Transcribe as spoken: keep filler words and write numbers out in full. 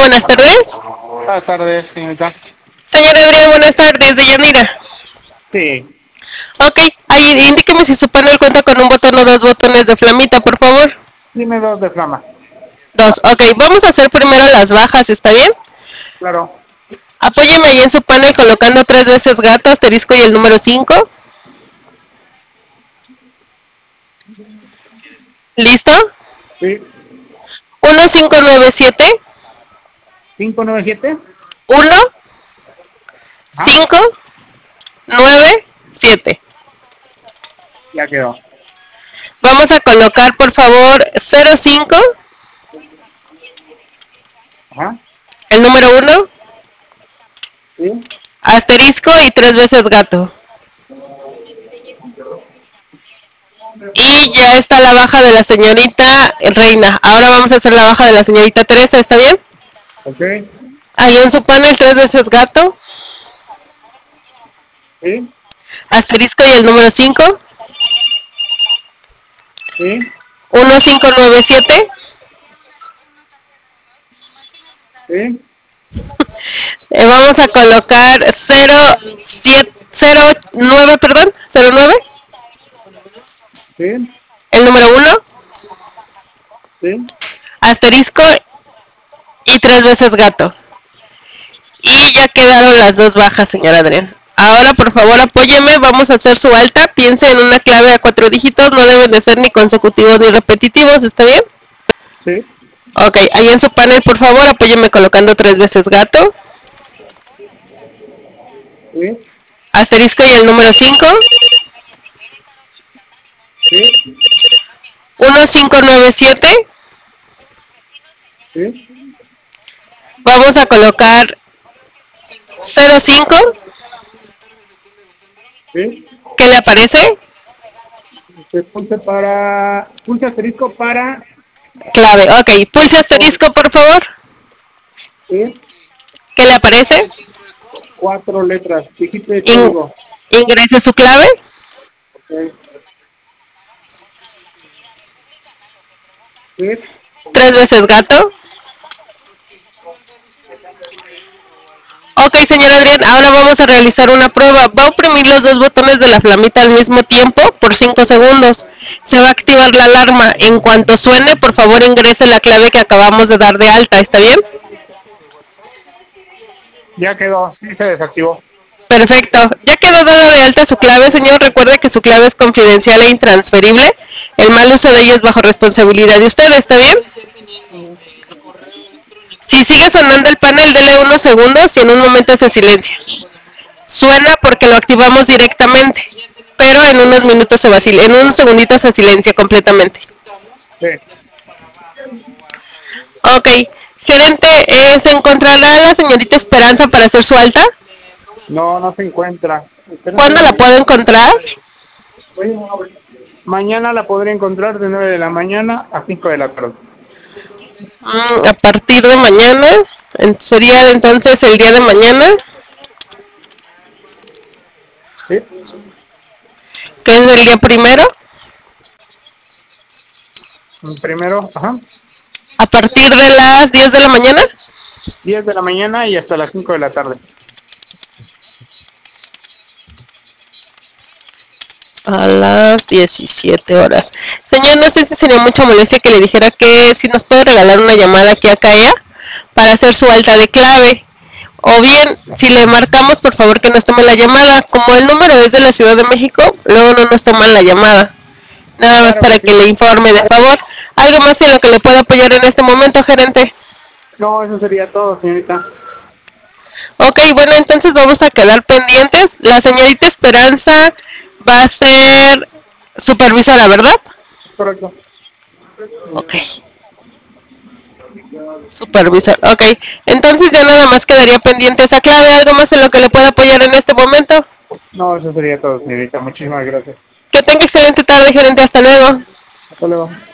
buenas tardes. Buenas tardes, señorita. Señor Adrián, buenas tardes, de Yanira. Sí. Ok, ahí indíqueme si su panel cuenta con un botón o dos botones de flamita, por favor. Dime dos de flama. Dos, ok, vamos a hacer primero las bajas, ¿está bien? Claro. Apóyeme ahí en su panel colocando tres veces gato, asterisco y el número cinco. ¿Listo? Sí. uno cinco nueve siete. ¿cinco nueve siete? uno cinco nueve siete. Ya quedó. Vamos a colocar, por favor, cero cinco. Ajá. El número uno. Sí. Asterisco y tres veces gato. Y ya está la baja de la señorita Reina. Ahora vamos a hacer la baja de la señorita Teresa, ¿está bien? Ok. Ahí en su panel tres veces gato. Sí. Asterisco y el número cinco. Sí. uno cinco nueve siete. Sí. Eh, vamos a colocar cero siete cero nueve, perdón, cero nueve. Sí. El número uno. Sí. Asterisco y tres veces gato. Y ya quedaron las dos bajas, señor Adrián. Ahora, por favor, apóyeme. Vamos a hacer su alta. Piense en una clave a cuatro dígitos. No deben de ser ni consecutivos ni repetitivos. ¿Está bien? Sí. Ok, ahí en su panel, por favor, apóyeme colocando tres veces gato. Sí. Asterisco y el número cinco. Sí. uno cinco nueve siete. Sí. Vamos a colocar cero cinco. Sí. ¿Qué le aparece? Se pulse para... Pulse asterisco para... Clave, ok. Pulse asterisco, por favor. Sí. ¿Qué le aparece? Cuatro letras. Dígito de In código. ingrese su clave. Ok. Sí. Tres veces gato. Ok, señor Adrián, ahora vamos a realizar una prueba. Va a oprimir los dos botones de la flamita al mismo tiempo por cinco segundos. Se va a activar la alarma. En cuanto suene, por favor ingrese la clave que acabamos de dar de alta. ¿Está bien? Ya quedó. Sí, se desactivó. Perfecto. Ya quedó dada de alta su clave, señor. Recuerde que su clave es confidencial e intransferible. El mal uso de ella es bajo responsabilidad de usted. ¿Está bien? Si sigue sonando el panel, dele unos segundos y en un momento se silencia. Suena porque lo activamos directamente, pero en unos minutos se va a silenciar, en unos segunditos se silencia completamente. Sí. Ok, gerente, eh, ¿se encontrará la señorita Esperanza para hacer su alta? No, no se encuentra. ¿Cuándo la puedo encontrar? Mañana la podré encontrar de nueve de la mañana a cinco de la tarde. Mm, a partir de mañana, sería entonces el día de mañana, ¿Sí? que es el día primero, Primero, ajá, a partir de las diez de la mañana. diez de la mañana y hasta las cinco de la tarde. A las diecisiete horas. Señor, no sé si sería mucha molestia que le dijera que si nos puede regalar una llamada aquí a CAEA para hacer su alta de clave. O bien, si le marcamos, por favor que nos tome la llamada. Como el número es de la Ciudad de México, luego no nos toman la llamada. Nada más Claro para que que sí. le informe, de favor. ¿Algo más en lo que le pueda apoyar en este momento, gerente? No, eso sería todo, señorita. Ok, bueno, entonces vamos a quedar pendientes. La señorita Esperanza va a ser supervisora, ¿verdad? Correcto. Ok. Supervisor, ok. Entonces ya nada más quedaría pendiente esa clave. ¿Algo más en lo que le pueda apoyar en este momento? No, eso sería todo, señorita. Muchísimas gracias. Que tenga excelente tarde, gerente. Hasta luego. Hasta luego.